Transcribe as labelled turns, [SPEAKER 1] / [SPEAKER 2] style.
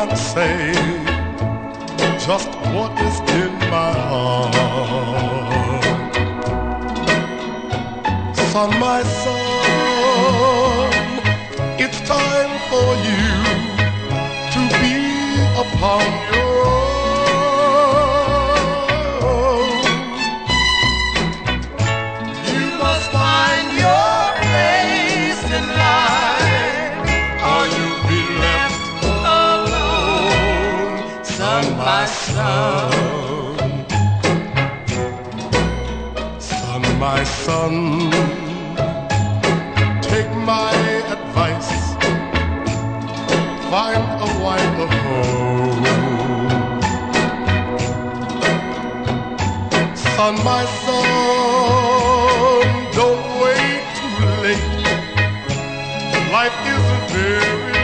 [SPEAKER 1] and say just what is in my heart. Son, my son, it's time for you to be upon your own. You must find your place in life, or you'll be left alone. Son, my son, son, my son, take my advice, find a wife of home. Son, my son, don't wait too late. Life isn't very